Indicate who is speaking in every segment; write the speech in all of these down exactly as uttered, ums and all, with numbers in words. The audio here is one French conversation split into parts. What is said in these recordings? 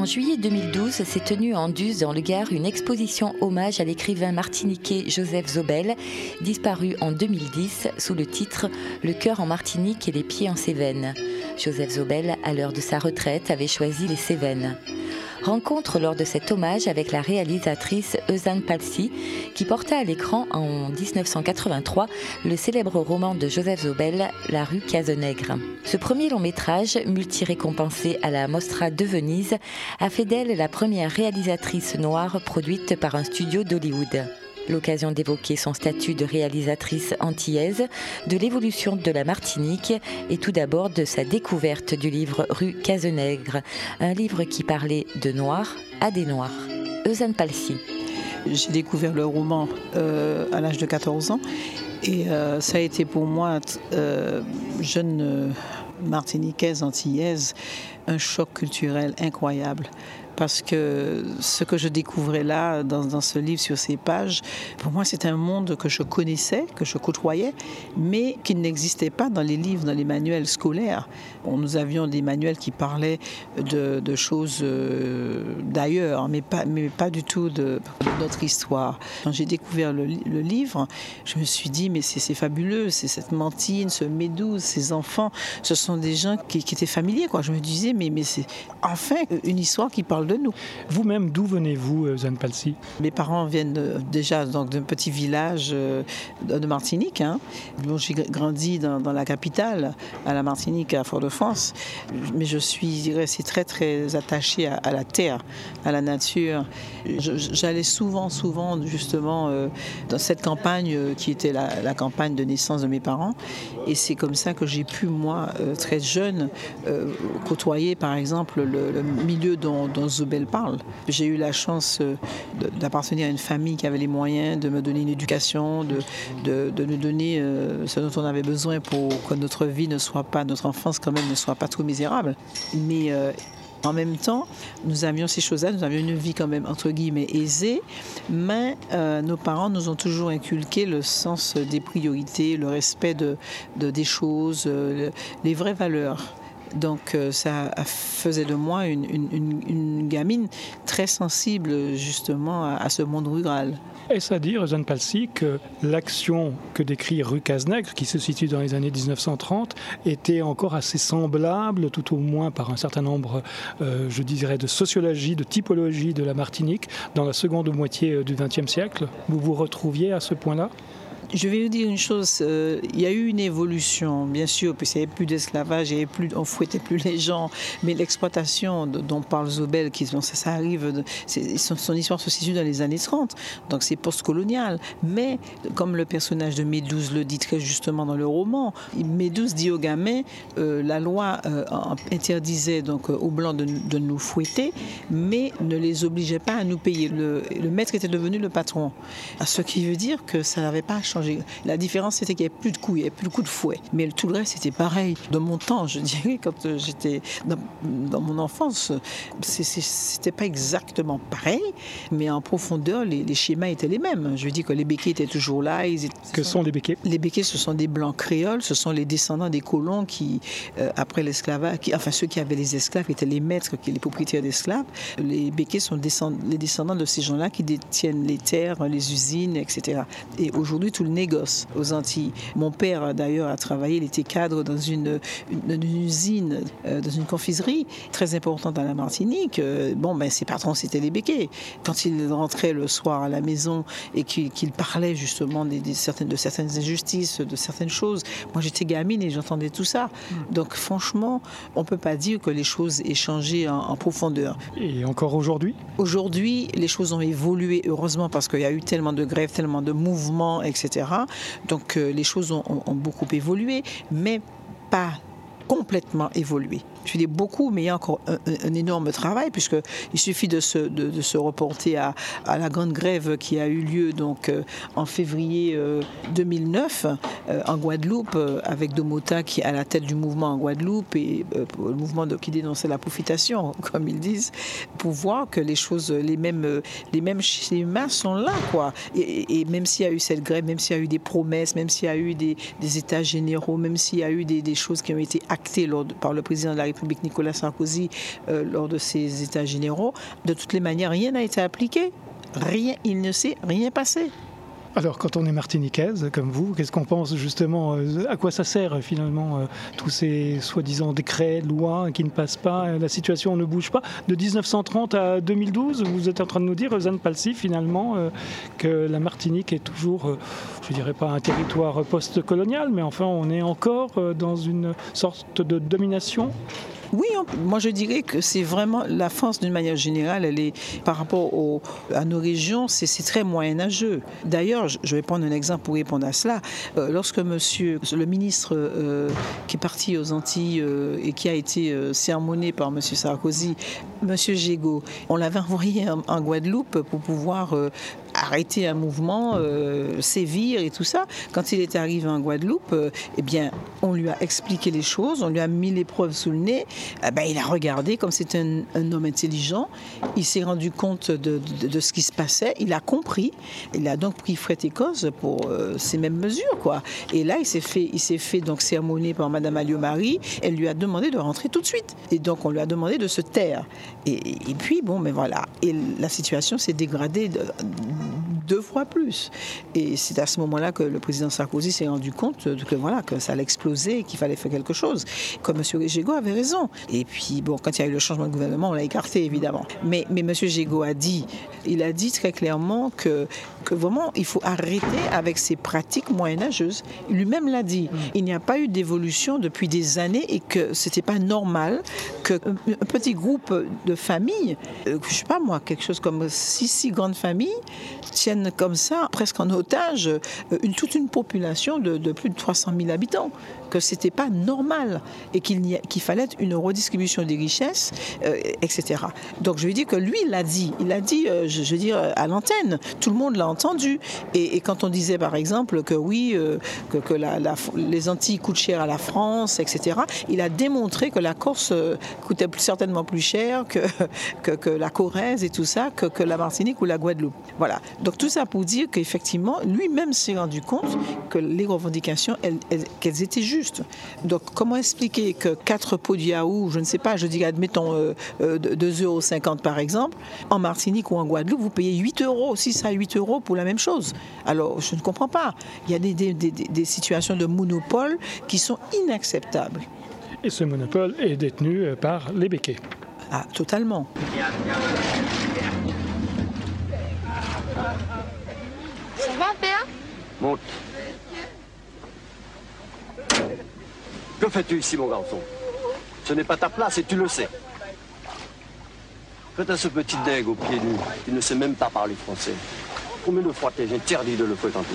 Speaker 1: juillet deux mille douze s'est tenue en Duz, dans le Gard, une exposition hommage à l'écrivain martiniquais Joseph Zobel, disparu en deux mille dix sous le titre « Le cœur en Martinique et les pieds en Cévennes ». Joseph Zobel, à l'heure de sa retraite, avait choisi les Cévennes. Rencontre lors de cet hommage avec la réalisatrice Eusanne Palsy, qui porta à l'écran en dix-neuf cent quatre-vingt-trois le célèbre roman de Joseph Zobel, La rue Cazenègre. Ce premier long métrage, multi-récompensé à la Mostra de Venise, a fait d'elle la première réalisatrice noire produite par un studio d'Hollywood. L'occasion d'évoquer son statut de réalisatrice antillaise, de l'évolution de la Martinique et tout d'abord de sa découverte du livre Rue Cazenègre, un livre qui parlait de noirs à des noirs. Eusanne Palsy.
Speaker 2: J'ai découvert le roman euh, à l'âge de quatorze ans et euh, ça a été pour moi, euh, jeune euh, martiniquaise, antillaise, un choc culturel incroyable. Parce que ce que je découvrais là, dans, dans ce livre, sur ces pages, pour moi, c'est un monde que je connaissais, que je côtoyais, mais qui n'existait pas dans les livres, dans les manuels scolaires. Bon, nous avions des manuels qui parlaient de, de choses euh, d'ailleurs, mais pas, mais pas du tout de, de notre histoire. Quand j'ai découvert le, le livre, je me suis dit, mais c'est, c'est fabuleux, c'est cette Mantine, ce Médouze, ces enfants, ce sont des gens qui, qui étaient familiers, quoi. Je me disais, mais, mais c'est enfin une histoire qui parle de nous.
Speaker 3: Vous-même, d'où venez-vous, Eusanne Palsy ?
Speaker 2: Mes parents viennent déjà donc, d'un petit village de Martinique. Hein. Bon, j'ai grandi dans, dans la capitale, à la Martinique, à Fort-de-France, mais je suis restée très très attachée à, à la terre, à la nature. Je, j'allais souvent, souvent justement euh, dans cette campagne qui était la, la campagne de naissance de mes parents, et c'est comme ça que j'ai pu, moi, euh, très jeune, euh, côtoyer par exemple le, le milieu dont, dont Zobel parle. J'ai eu la chance euh, de, d'appartenir à une famille qui avait les moyens de me donner une éducation, de, de, de nous donner euh, ce dont on avait besoin pour que notre vie ne soit pas, notre enfance quand même ne soit pas trop misérable. Mais euh, en même temps, nous avions ces choses-là, nous avions une vie quand même entre guillemets aisée, mais euh, nos parents nous ont toujours inculqué le sens des priorités, le respect de, de, des choses, euh, les vraies valeurs. Donc euh, ça faisait de moi une, une, une, une gamine très sensible justement à, à ce monde rural.
Speaker 3: Est-ce à dire, Eusanne Palsy, que l'action que décrit Rue Cazenègre, qui se situe dans les années dix-neuf cent trente, était encore assez semblable, tout au moins par un certain nombre, euh, je dirais, de sociologie, de typologie de la Martinique, dans la seconde moitié du vingtième siècle ? Vous vous retrouviez à ce point-là ?
Speaker 2: Je vais vous dire une chose, euh, il y a eu une évolution, bien sûr, puis il n'y avait plus d'esclavage, il y avait plus, on ne fouettait plus les gens, mais l'exploitation de, dont parle Zobel, qui, bon, ça, ça arrive, de, c'est, son, son histoire se situe dans les années trente, donc c'est post-colonial. Mais, comme le personnage de Médouze le dit très justement dans le roman, Médouze dit aux gamins, euh, la loi euh, interdisait donc, aux Blancs de, de nous fouetter, mais ne les obligeait pas à nous payer. Le, le maître était devenu le patron. Ce qui veut dire que ça n'avait pas changé. La différence, c'était qu'il n'y avait plus de coups, il n'y avait plus de coups de fouet. Mais tout le reste, c'était pareil. De mon temps, je dirais, quand j'étais dans, dans mon enfance, c'est, c'est, c'était pas exactement pareil, mais en profondeur, les, les schémas étaient les mêmes. Je veux dire que les béquets étaient toujours là. Ils étaient,
Speaker 3: que sont, sont les béquets ?
Speaker 2: Les béquets, ce sont des blancs créoles, ce sont les descendants des colons qui, euh, après l'esclavage, qui, enfin ceux qui avaient les esclaves, qui étaient les maîtres, qui les propriétaires d'esclaves. Les béquets sont descend, les descendants de ces gens-là qui détiennent les terres, les usines, et cetera. Et aujourd'hui, tout le négoce aux Antilles. Mon père, d'ailleurs, a travaillé, il était cadre dans une, une, une usine, euh, dans une confiserie très importante dans la Martinique. Euh, bon, ben, ses patrons, c'était les béquets. Quand il rentrait le soir à la maison et qu'il, qu'il parlait justement des, des certaines, de certaines injustices, de certaines choses, moi, j'étais gamine et j'entendais tout ça. Mmh. Donc, franchement, on ne peut pas dire que les choses aient changé en, en profondeur.
Speaker 3: Et encore aujourd'hui ?
Speaker 2: Aujourd'hui, les choses ont évolué, heureusement, parce qu'il y a eu tellement de grèves, tellement de mouvements, et cetera. Donc euh, les choses ont, ont, ont beaucoup évolué, mais pas complètement évolué. Je dis beaucoup, mais il y a encore un, un énorme travail, puisqu'il suffit de se, de, de se reporter à, à la grande grève qui a eu lieu donc, euh, en février euh, deux mille neuf euh, en Guadeloupe, euh, avec Domota qui est à la tête du mouvement en Guadeloupe, et euh, le mouvement de, qui dénonçait la profitation, comme ils disent, pour voir que les choses, les mêmes, les mêmes schémas sont là, quoi. Et, et, et même s'il y a eu cette grève, même s'il y a eu des promesses, même s'il y a eu des, des états généraux, même s'il y a eu des, des choses qui ont été acté lors de, par le président de la République Nicolas Sarkozy euh, lors de ses états généraux, de toutes les manières, rien n'a été appliqué. Rien, il ne s'est rien passé.
Speaker 3: Alors, quand on est martiniquaise, comme vous, qu'est-ce qu'on pense justement, euh, à quoi ça sert finalement, euh, tous ces soi-disant décrets, lois qui ne passent pas, euh, la situation ne bouge pas. De dix-neuf cent trente à deux mille douze, vous êtes en train de nous dire, Zane Palcy, finalement, euh, que la Martinique est toujours, euh, je ne dirais pas un territoire post-colonial, mais enfin, on est encore euh, dans une sorte de domination.
Speaker 2: Oui, on, moi je dirais que c'est vraiment la France d'une manière générale, elle est par rapport au, à nos régions, c'est, c'est très moyenâgeux. D'ailleurs, je vais prendre un exemple pour répondre à cela. Euh, lorsque monsieur, le ministre euh, qui est parti aux Antilles euh, et qui a été euh, sermonné par monsieur Sarkozy, monsieur Gégaud, on l'avait envoyé en, en Guadeloupe pour pouvoir euh, arrêter un mouvement, euh, sévir et tout ça. Quand il est arrivé en Guadeloupe, euh, eh bien, on lui a expliqué les choses, on lui a mis les preuves sous le nez. Eh ben, il a regardé comme c'était un, un homme intelligent. Il s'est rendu compte de, de, de ce qui se passait. Il a compris. Il a donc pris frais et cause pour euh, ces mêmes mesures, quoi. Et là, il s'est fait, il s'est fait donc sermonner par Madame Alliot-Marie. Elle lui a demandé de rentrer tout de suite. Et donc, on lui a demandé de se taire. Et, et puis, bon, mais voilà. Et la situation s'est dégradée de, deux fois plus. Et c'est à ce moment-là que le président Sarkozy s'est rendu compte que voilà, que ça allait exploser et qu'il fallait faire quelque chose. Comme M. Gégaud avait raison. Et puis, bon, quand il y a eu le changement de gouvernement, on l'a écarté, évidemment. Mais, mais M. Gégaud a dit, il a dit très clairement que, que vraiment, il faut arrêter avec ces pratiques moyenâgeuses. Lui-même l'a dit. Il n'y a pas eu d'évolution depuis des années et que c'était pas normal qu'un petit groupe de familles, euh, je sais pas moi, quelque chose comme six, six grandes familles, tiennent comme ça, presque en otage, une, toute une population de, de plus de trois cent mille habitants. Que c'était pas normal et qu'il, n'y a, qu'il fallait une redistribution des richesses, euh, et cetera. Donc je veux dire que lui, il l'a dit. Il l'a dit, euh, je, je veux dire, à l'antenne. Tout le monde l'a entendu. Et, et quand on disait, par exemple, que oui, euh, que, que la, la, les Antilles coûtent cher à la France, et cetera, il a démontré que la Corse coûtait plus, certainement plus cher que, que, que la Corrèze et tout ça, que, que la Martinique ou la Guadeloupe. Voilà. Donc tout ça pour dire qu'effectivement, lui-même s'est rendu compte que les revendications, elles, elles, qu'elles étaient justes. Donc, comment expliquer que quatre pots de yaourt, je ne sais pas, je dis, admettons, euh, euh, deux euros cinquante par exemple, en Martinique ou en Guadeloupe, vous payez huit euros, six à huit euros pour la même chose. Alors, je ne comprends pas. Il y a des, des, des, des situations de monopole qui sont inacceptables.
Speaker 3: Et ce monopole est détenu par les béquets.
Speaker 2: Ah, totalement.
Speaker 4: Ça va, Père ?
Speaker 5: Monte. Que fais-tu ici, mon garçon? Ce n'est pas ta place et tu le sais. Quant à ce petit nègre au pied nu, il ne sait même pas parler français. Combien de fois t'es interdit de le fréquenter?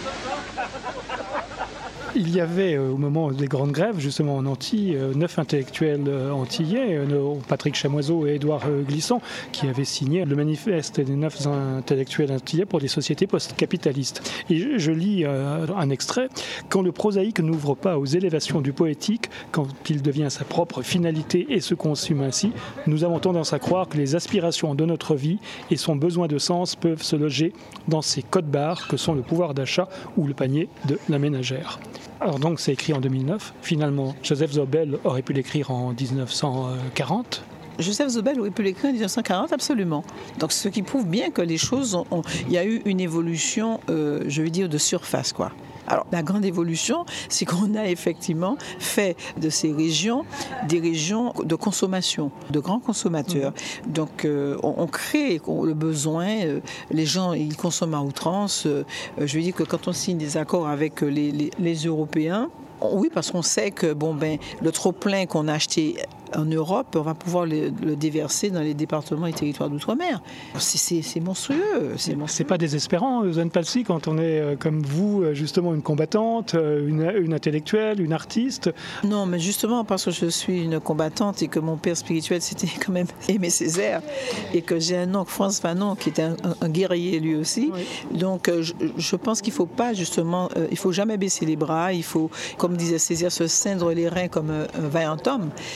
Speaker 3: Il y avait, au moment des grandes grèves, justement en Antilles, neuf intellectuels antillais, Patrick Chamoiseau et Édouard Glissant, qui avaient signé le manifeste des neuf intellectuels antillais pour des sociétés post-capitalistes. Et je lis un extrait. « Quand le prosaïque n'ouvre pas aux élévations du poétique, quand il devient sa propre finalité et se consume ainsi, nous avons tendance à croire que les aspirations de notre vie et son besoin de sens peuvent se loger dans ces codes-barres que sont le pouvoir d'achat ou le panier de la ménagère. » Alors donc c'est écrit en deux mille neuf. Finalement, Joseph Zobel aurait pu l'écrire en dix-neuf cent quarante.
Speaker 2: Joseph Zobel aurait pu l'écrire en dix-neuf cent quarante, absolument. Donc ce qui prouve bien que les choses ont... ont il y a eu une évolution, euh, je veux dire, de surface, quoi. Alors, la grande évolution, c'est qu'on a effectivement fait de ces régions des régions de consommation, de grands consommateurs. Mmh. Donc, euh, on, on crée le besoin. Euh, les gens, ils consomment à outrance. Euh, je veux dire que quand on signe des accords avec les, les, les Européens, oui, parce qu'on sait que bon, ben, le trop-plein qu'on a acheté en Europe, on va pouvoir le, le déverser dans les départements et territoires d'outre-mer. C'est, c'est, c'est monstrueux. C'est, monstrueux.
Speaker 3: C'est pas désespérant, Zane Palcy, quand on est euh, comme vous, justement une combattante, une, une intellectuelle, une artiste.
Speaker 2: Non, mais justement parce que je suis une combattante et que mon père spirituel, c'était quand même Aimé Césaire, et que j'ai un oncle, Frantz Fanon, qui était un, un, un guerrier lui aussi. Oui. Donc, euh, je, je pense qu'il faut pas, justement, euh, il faut jamais baisser les bras, il faut, comme disait Césaire, se ceindre les reins comme un, un vaillant homme. Et puis,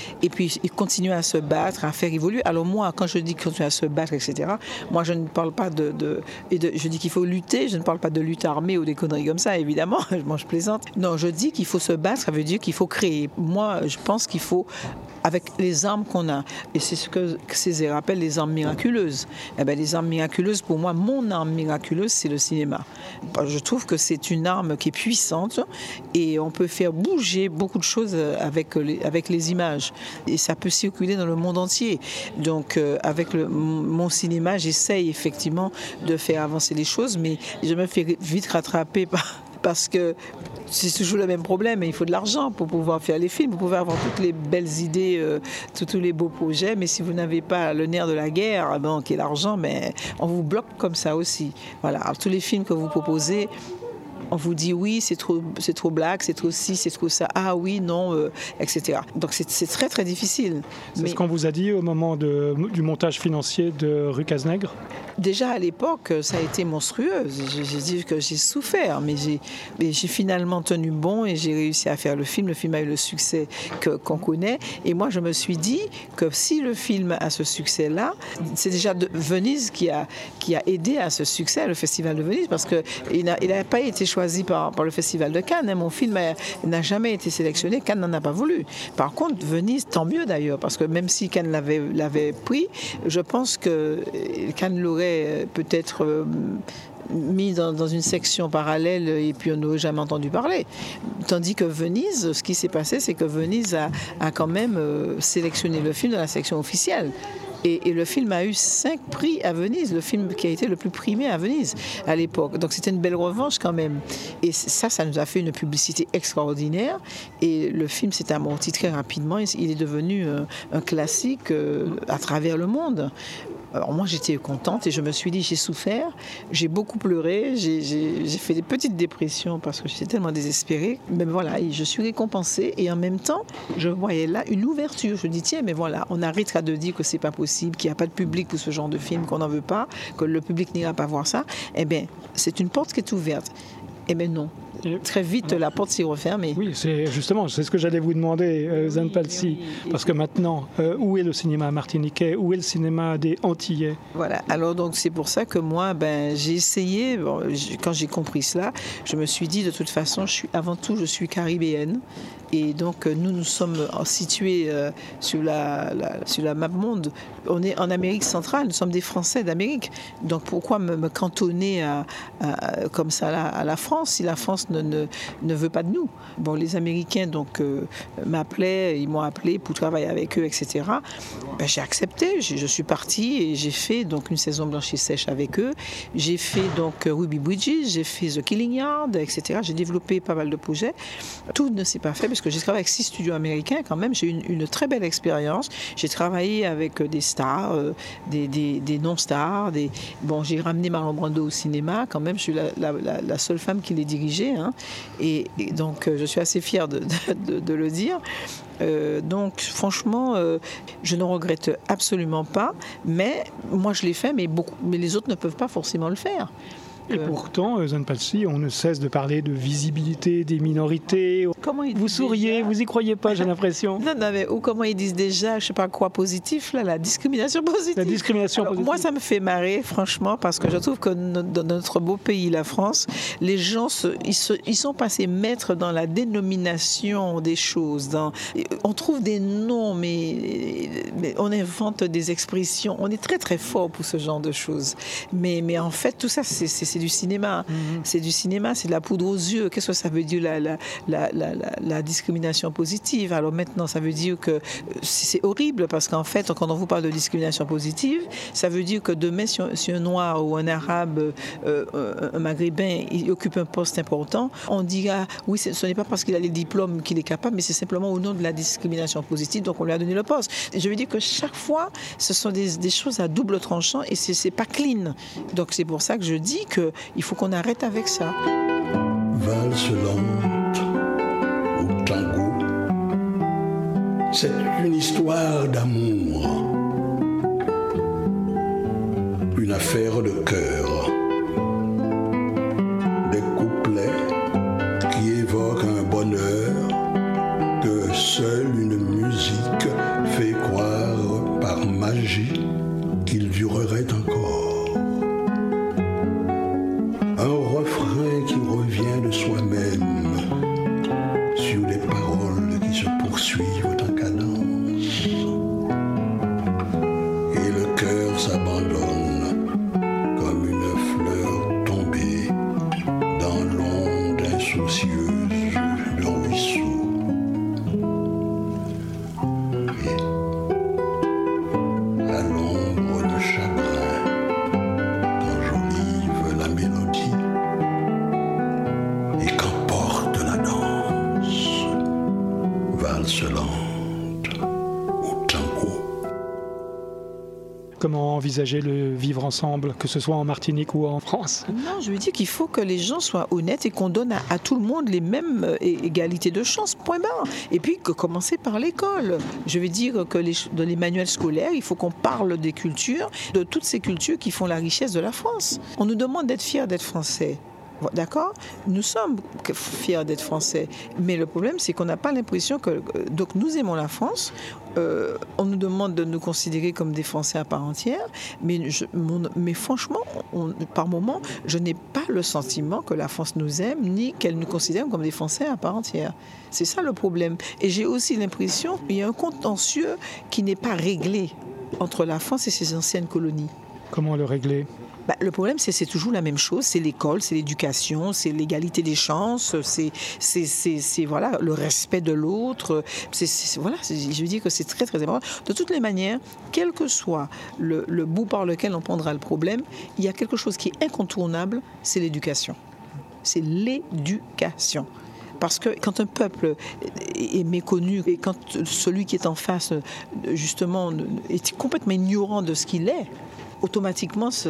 Speaker 2: puis continuer à se battre, à faire évoluer. Alors moi, quand je dis continuer à se battre, et cetera, moi je ne parle pas de... de, et de je dis qu'il faut lutter, je ne parle pas de lutte armée ou des conneries comme ça, évidemment, moi je plaisante. Non, je dis qu'il faut se battre, ça veut dire qu'il faut créer. Moi, je pense qu'il faut, avec les armes qu'on a, et c'est ce que Césaire appelle les armes miraculeuses. Eh bien, les armes miraculeuses, pour moi, mon arme miraculeuse, c'est le cinéma. Je trouve que c'est une arme qui est puissante et on peut faire bouger beaucoup de choses avec les, avec les images. Et ça peut circuler dans le monde entier. Donc, euh, avec le, mon cinéma, j'essaye effectivement de faire avancer les choses, mais je me fais vite rattraper par... parce que c'est toujours le même problème, il faut de l'argent pour pouvoir faire les films. Vous pouvez avoir toutes les belles idées, euh, tous, tous les beaux projets, mais si vous n'avez pas le nerf de la guerre, bon, qui est l'argent, mais on vous bloque comme ça aussi. Voilà. Alors, tous les films que vous proposez, on vous dit oui, c'est trop, c'est trop black, c'est trop ci, c'est trop ça, ah oui, non, euh, et cetera. Donc c'est, c'est très très difficile.
Speaker 3: C'est
Speaker 2: mais...
Speaker 3: ce qu'on vous a dit au moment de, du montage financier de Rue Cazenègre ?
Speaker 2: Déjà à l'époque, ça a été monstrueux. J'ai, j'ai dit que j'ai souffert, mais j'ai, mais j'ai finalement tenu bon et j'ai réussi à faire le film. Le film a eu le succès que, qu'on connaît. Et moi, je me suis dit que si le film a ce succès-là, c'est déjà de Venise qui a, qui a aidé à ce succès, le Festival de Venise, parce qu'il n'a il n'a pas été choisi par, par le Festival de Cannes. Mon film a, n'a jamais été sélectionné. Cannes n'en a pas voulu. Par contre, Venise, tant mieux d'ailleurs, parce que même si Cannes l'avait, l'avait pris, je pense que Cannes l'aurait peut-être euh, mis dans, dans une section parallèle et puis on n'aurait jamais entendu parler. Tandis que Venise, ce qui s'est passé, c'est que Venise a, a quand même euh, sélectionné le film dans la section officielle. Et, et le film a eu cinq prix à Venise, le film qui a été le plus primé à Venise à l'époque. Donc c'était une belle revanche quand même. Et ça, ça nous a fait une publicité extraordinaire. Et le film s'est amorti très rapidement. Il est devenu un, un classique euh, à travers le monde. Alors moi j'étais contente et je me suis dit j'ai souffert, j'ai beaucoup pleuré, j'ai, j'ai, j'ai fait des petites dépressions parce que j'étais tellement désespérée. Mais voilà, je suis récompensée et en même temps je voyais là une ouverture. Je dis tiens mais voilà, on arrêtera de dire que c'est pas possible, qu'il n'y a pas de public pour ce genre de film, qu'on n'en veut pas, que le public n'ira pas voir ça. Eh bien c'est une porte qui est ouverte. Eh bien non. Très vite, la porte s'y referme. Et...
Speaker 3: Oui, c'est justement, c'est ce que j'allais vous demander, euh, Zane Palsy, parce que maintenant, euh, où est le cinéma martiniquais, où est le cinéma des Antillais ?
Speaker 2: Voilà, alors donc c'est pour ça que moi, ben, j'ai essayé, bon, quand j'ai compris cela, je me suis dit de toute façon, je suis, avant tout, je suis caribéenne. Et donc, nous, nous sommes situés euh, sur, la, la, sur la map monde. On est en Amérique centrale, nous sommes des Français d'Amérique. Donc, pourquoi me, me cantonner à, à, comme ça là, à la France, si la France ne, ne, ne veut pas de nous ? Bon, les Américains donc, euh, m'appelaient, ils m'ont appelé pour travailler avec eux, et cetera. Ben, j'ai accepté, je, je suis partie et j'ai fait donc, une saison blanche et sèche avec eux. J'ai fait donc Ruby Bridges, j'ai fait The Killing Yard, et cetera. J'ai développé pas mal de projets. Tout ne s'est pas fait parce que j'ai travaillé avec six studios américains quand même. J'ai eu une, une très belle expérience. J'ai travaillé avec des stars, euh, des, des, des non-stars. Des... Bon, j'ai ramené Marlon Brando au cinéma quand même. Je suis la, la, la, la seule femme qui l'ait dirigé. Hein. Et, et donc, euh, je suis assez fière de, de, de, de le dire. Euh, donc, franchement, euh, je ne regrette absolument pas. Mais moi, je l'ai fait, mais, beaucoup, mais les autres ne peuvent pas forcément le faire.
Speaker 3: Et pourtant, Zane Palsy, on ne cesse de parler de visibilité des minorités.
Speaker 2: Comment ils
Speaker 3: vous souriez,
Speaker 2: déjà?
Speaker 3: Vous y croyez pas, j'ai l'impression.
Speaker 2: Non, non, mais ou comment ils disent déjà, je sais pas quoi positif, là, la discrimination positive.
Speaker 3: La discrimination
Speaker 2: Alors,
Speaker 3: positive.
Speaker 2: Moi, ça me fait marrer, franchement, parce que je trouve que no- dans notre beau pays, la France, les gens, se, ils, se, ils sont passés maîtres dans la dénomination des choses. Dans, on trouve des noms, mais, mais on invente des expressions. On est très, très fort pour ce genre de choses. Mais, mais en fait, tout ça, c'est, c'est c'est du cinéma. Mm-hmm. C'est du cinéma, c'est de la poudre aux yeux. Qu'est-ce que ça veut dire, la, la, la, la, la, la discrimination positive? Alors maintenant, ça veut dire que c'est horrible parce qu'en fait, quand on vous parle de discrimination positive, ça veut dire que demain, si un, si un noir ou un arabe, euh, un maghrébin, il occupe un poste important, on dit, ah, oui, ce n'est pas parce qu'il a les diplômes qu'il est capable, mais c'est simplement au nom de la discrimination positive, donc on lui a donné le poste. Et je veux dire que chaque fois, ce sont des, des choses à double tranchant et c'est, c'est pas clean. Donc c'est pour ça que je dis que il faut qu'on arrête avec ça.
Speaker 6: Valse lente au tango, c'est une histoire d'amour, une affaire de cœur, des couplets qui évoquent un bonheur que seule une musique fait
Speaker 3: comment envisager le vivre ensemble, que ce soit en Martinique ou en France?
Speaker 2: Non, je veux dire qu'il faut que les gens soient honnêtes et qu'on donne à, à tout le monde les mêmes euh, égalités de chance, point barre. Et puis que commencer par l'école. Je veux dire que les, dans les manuels scolaires, il faut qu'on parle des cultures, de toutes ces cultures qui font la richesse de la France. On nous demande d'être fiers d'être français. D'accord ? Nous sommes fiers d'être français. Mais le problème, c'est qu'on n'a pas l'impression que... Donc nous aimons la France. Euh, on nous demande de nous considérer comme des Français à part entière. Mais, je, mon, mais franchement, on, par moments, je n'ai pas le sentiment que la France nous aime, ni qu'elle nous considère comme des Français à part entière. C'est ça le problème. Et j'ai aussi l'impression qu'il y a un contentieux qui n'est pas réglé entre la France et ses anciennes colonies.
Speaker 3: Comment le régler ?
Speaker 2: Bah, le problème, c'est c'est toujours la même chose. C'est l'école, c'est l'éducation, c'est l'égalité des chances, c'est, c'est, c'est, c'est voilà, le respect de l'autre. C'est, c'est, voilà, c'est, je veux dire que c'est très, très important. De toutes les manières, quel que soit le, le bout par lequel on prendra le problème, il y a quelque chose qui est incontournable, c'est l'éducation. C'est l'éducation. Parce que quand un peuple est méconnu et quand celui qui est en face, justement, est complètement ignorant de ce qu'il est, automatiquement, ce,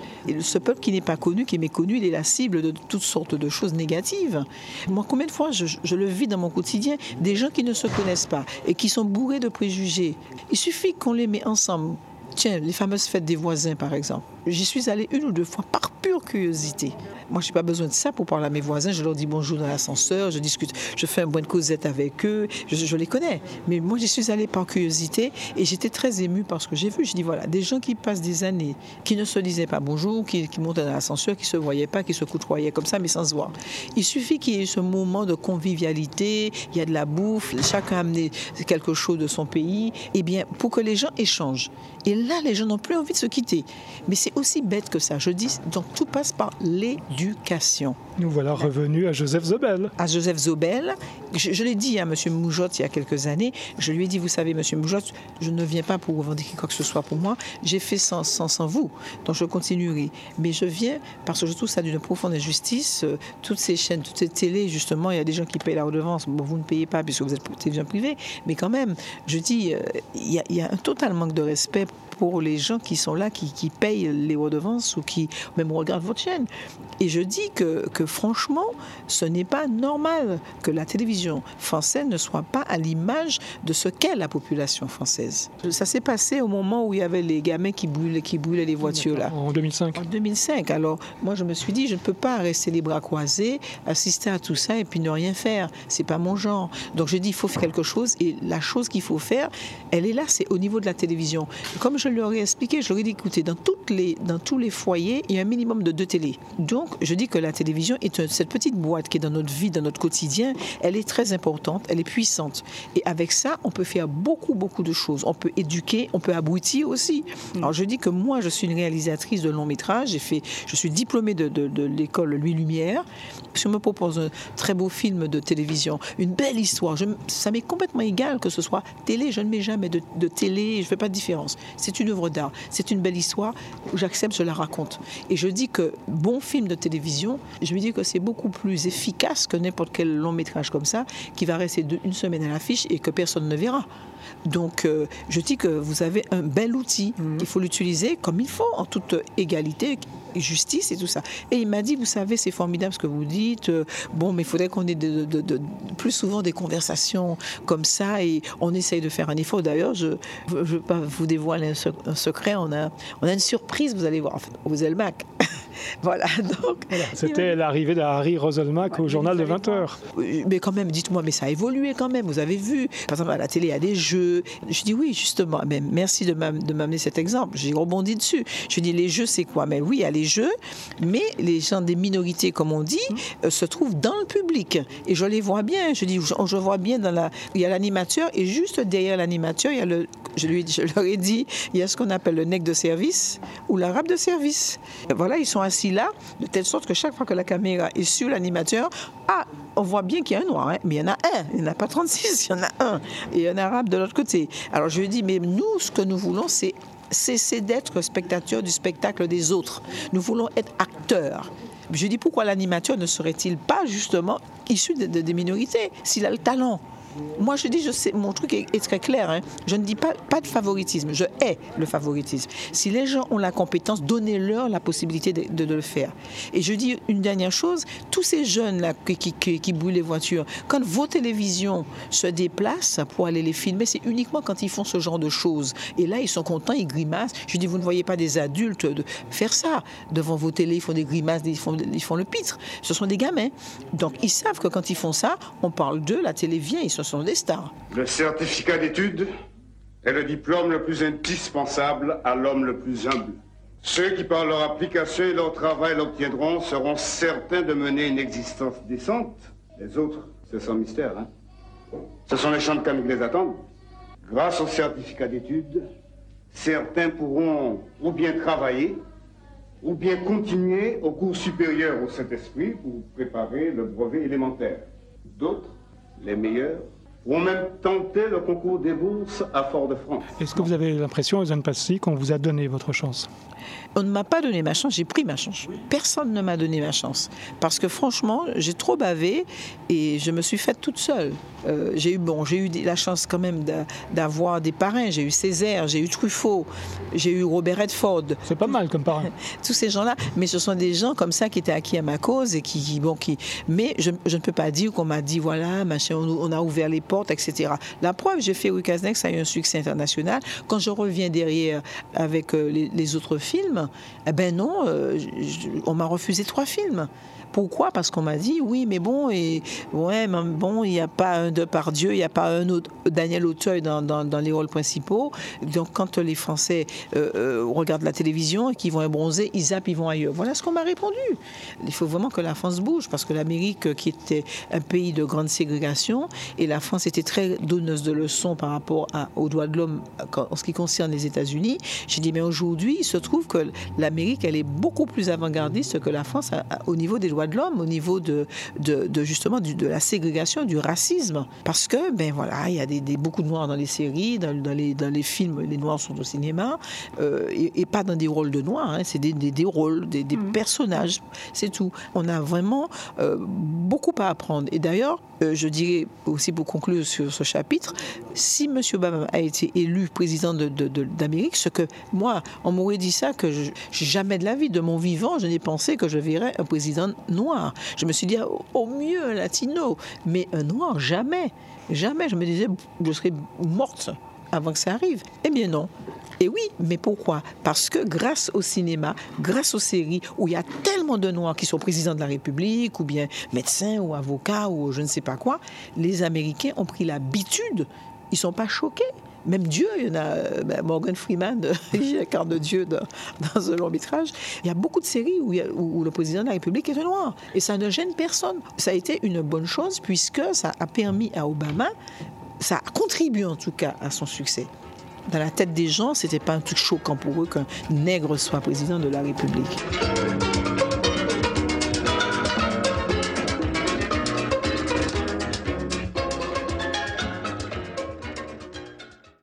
Speaker 2: ce peuple qui n'est pas connu, qui est méconnu, il est la cible de toutes sortes de choses négatives. Moi, combien de fois je, je le vis dans mon quotidien, des gens qui ne se connaissent pas et qui sont bourrés de préjugés. Il suffit qu'on les met ensemble. Tiens, les fameuses fêtes des voisins, par exemple. J'y suis allée une ou deux fois par pure curiosité. Moi, je n'ai pas besoin de ça pour parler à mes voisins. Je leur dis bonjour dans l'ascenseur, je discute, je fais un bon de causette avec eux. Je, je les connais. Mais moi, j'y suis allée par curiosité et j'étais très émue par ce que j'ai vu. Je dis voilà, des gens qui passent des années, qui ne se disaient pas bonjour, qui, qui montaient dans l'ascenseur, qui ne se voyaient pas, qui se côtoyaient comme ça, mais sans se voir. Il suffit qu'il y ait ce moment de convivialité, il y a de la bouffe, chacun a amené quelque chose de son pays, et bien, pour que les gens échangent. Et là, les gens n'ont plus envie de se quitter. Mais c'est aussi bête que ça. Je dis, donc tout passe par l'éducation.
Speaker 3: Nous voilà revenus à Joseph Zobel.
Speaker 2: À Joseph Zobel. Je, je l'ai dit à M. Moujotte il y a quelques années. Je lui ai dit, vous savez, M. Moujotte, je ne viens pas pour revendiquer quoi que ce soit pour moi. J'ai fait sans, sans, sans vous. Donc je continuerai. Mais je viens parce que je trouve ça d'une profonde injustice. Toutes ces chaînes, toutes ces télés, justement, il y a des gens qui payent la redevance. Bon, vous ne payez pas puisque vous êtes télévision privée. Mais quand même, je dis, il y a, il y a un total manque de respect pour les gens qui sont là, qui, qui payent les redevances ou qui même regardent votre chaîne. Et je dis que, que franchement, ce n'est pas normal que la télévision française ne soit pas à l'image de ce qu'est la population française. Ça s'est passé au moment où il y avait les gamins qui brûlaient, qui brûlaient les voitures là.
Speaker 3: En deux mille cinq.
Speaker 2: En deux mille cinq. Alors, moi, je me suis dit, je ne peux pas rester les bras croisés, assister à tout ça et puis ne rien faire. C'est pas mon genre. Donc, je dis, il faut faire quelque chose. Et la chose qu'il faut faire, elle est là, c'est au niveau de la télévision. Comme je leur ai expliqué, je leur ai dit, écoutez, dans, toutes les, dans tous les foyers, il y a un minimum de deux télés. Donc, je dis que la télévision est un, cette petite boîte qui est dans notre vie, dans notre quotidien, elle est très importante, elle est puissante. Et avec ça, on peut faire beaucoup, beaucoup de choses. On peut éduquer, on peut abrutir aussi. Alors, je dis que moi, je suis une réalisatrice de long métrage. J'ai fait, je suis diplômée de, de, de l'école Louis Lumière. Je me propose un très beau film de télévision, une belle histoire. Je, ça m'est complètement égal que ce soit télé. Je ne mets jamais de, de télé, je ne fais pas de différence. C'est une œuvre d'art, c'est une belle histoire. J'accepte, je la raconte. Et je dis que bon film de télévision, je veux dire que c'est beaucoup plus efficace que n'importe quel long métrage comme ça, qui va rester de, une semaine à l'affiche et que personne ne verra. Donc, euh, je dis que vous avez un bel outil. Mmh. Il faut l'utiliser comme il faut, en toute égalité, justice et tout ça. Et il m'a dit, vous savez, c'est formidable ce que vous dites. Euh, bon, mais il faudrait qu'on ait de, de, de, plus souvent des conversations comme ça et on essaye de faire un effort. D'ailleurs, je ne veux pas vous dévoiler un, un secret. On a, on a une surprise, vous allez voir, aux Elmac. Voilà, donc...
Speaker 3: Voilà, c'était l'arrivée d'Harry Roselmack au journal de vingt heures.
Speaker 2: Mais quand même, dites-moi, mais ça a évolué quand même, vous avez vu. Par exemple, à la télé, il y a des jeux. Je dis oui, justement, mais merci de m'amener cet exemple. J'ai rebondi dessus. Je dis, les jeux, c'est quoi? Mais oui, il y a les jeux, mais les gens des minorités, comme on dit, euh, se trouvent dans le public. Et je les vois bien. Je dis, je, je vois bien dans la... Il y a l'animateur, et juste derrière l'animateur, il y a le... Je, lui, je leur ai dit, il y a ce qu'on appelle le nègre de service ou l'arabe de service. Voilà, ils sont assis là, de telle sorte que chaque fois que la caméra est sur l'animateur, ah, on voit bien qu'il y a un noir, hein, mais il y en a un, il n'y en a pas trente-six, il y en a un, et un arabe de l'autre côté. Alors je lui ai dit, mais nous, ce que nous voulons, c'est cesser d'être spectateurs du spectacle des autres. Nous voulons être acteurs. Je lui ai dit, pourquoi l'animateur ne serait-il pas justement issu de, de, des minorités, s'il a le talent? Moi, je dis, je sais, mon truc est, est très clair. Hein. Je ne dis pas, pas de favoritisme. Je hais le favoritisme. Si les gens ont la compétence, donnez-leur la possibilité de, de, de le faire. Et je dis une dernière chose. Tous ces jeunes-là qui, qui, qui, qui brûlent les voitures, quand vos télévisions se déplacent pour aller les filmer, c'est uniquement quand ils font ce genre de choses. Et là, ils sont contents, ils grimacent. Je dis, vous ne voyez pas des adultes de faire ça. Devant vos télés, ils font des grimaces, ils font, ils font le pitre. Ce sont des gamins. Donc, ils savent que quand ils font ça, on parle d'eux, la télé vient, ils se sont des stars.
Speaker 7: Le certificat d'études est le diplôme le plus indispensable à l'homme le plus humble. Ceux qui, par leur application et leur travail, l'obtiendront seront certains de mener une existence décente. Les autres, c'est sans mystère. Hein. Ce sont les champs de Camus qui les attendent. Grâce au certificat d'études, certains pourront ou bien travailler, ou bien continuer au cours supérieur au Saint-Esprit pour préparer le brevet élémentaire. D'autres, les meilleurs, ou même tenter le concours des bourses à Fort-de-France.
Speaker 3: Est-ce que vous avez l'impression, Eusanne Palcy, qu'on vous a donné votre chance ?
Speaker 2: On ne m'a pas donné ma chance, j'ai pris ma chance. Personne ne m'a donné ma chance. Parce que franchement, j'ai trop bavé et je me suis faite toute seule. Euh, j'ai eu, bon, j'ai eu la chance quand même d'avoir des parrains. J'ai eu Césaire, j'ai eu Truffaut, j'ai eu Robert Redford.
Speaker 3: C'est pas mal comme parrain.
Speaker 2: Tous ces gens-là. Mais ce sont des gens comme ça qui étaient acquis à ma cause. Et qui, bon, qui... Mais je, je ne peux pas dire qu'on m'a dit, voilà, machin, on, on a ouvert les portes, et cetera. La preuve, j'ai fait Rue Cazeneuve, ça a eu un succès international. Quand je reviens derrière avec euh, les, les autres films, eh ben non, euh, je, on m'a refusé trois films. Pourquoi ? Parce qu'on m'a dit, oui, mais bon, et, ouais, mais bon, il n'y a pas un Depardieu, il n'y a pas un autre, Daniel Auteuil dans, dans, dans les rôles principaux. Donc, quand les Français euh, euh, regardent la télévision et qu'ils vont bronzer, ils zappent, ils vont ailleurs. Voilà ce qu'on m'a répondu. Il faut vraiment que la France bouge, parce que l'Amérique, qui était un pays de grande ségrégation, et la France était très donneuse de leçons par rapport à, aux droits de l'homme en ce qui concerne les États-Unis. J'ai dit, mais aujourd'hui, il se trouve que l'Amérique, elle est beaucoup plus avant-gardiste que la France à, à, au niveau des droits de l'homme, au niveau de, de, de justement du, de la ségrégation, du racisme. Parce que, ben voilà, il y a des, des, beaucoup de noirs dans les séries, dans, dans, les, dans les films, les noirs sont au cinéma, euh, et, et pas dans des rôles de noirs, hein, c'est des, des, des rôles, des, des mmh. personnages, c'est tout. On a vraiment euh, beaucoup à apprendre. Et d'ailleurs, euh, je dirais aussi pour conclure sur ce chapitre, si M. Obama a été élu président de, de, de, d'Amérique, ce que moi, on m'aurait dit ça, que je, jamais de la vie, de mon vivant, je n'ai pensé que je verrais un président noir. Je me suis dit, au mieux un latino, mais un noir, jamais. Jamais. Je me disais, je serais morte avant que ça arrive. Eh bien non. Et oui, mais pourquoi ? Parce que grâce au cinéma, grâce aux séries, où il y a tellement de Noirs qui sont présidents de la République, ou bien médecins, ou avocats, ou je ne sais pas quoi, les Américains ont pris l'habitude, ils ne sont pas choqués. Même Dieu, il y en a, ben Morgan Freeman, il incarne Dieu dans, dans un long métrage. Il y a beaucoup de séries où, il y a, où le président de la République est un noir. Et ça ne gêne personne. Ça a été une bonne chose puisque ça a permis à Obama, ça a contribué en tout cas à son succès. Dans la tête des gens, ce n'était pas un truc choquant pour eux qu'un nègre soit président de la République.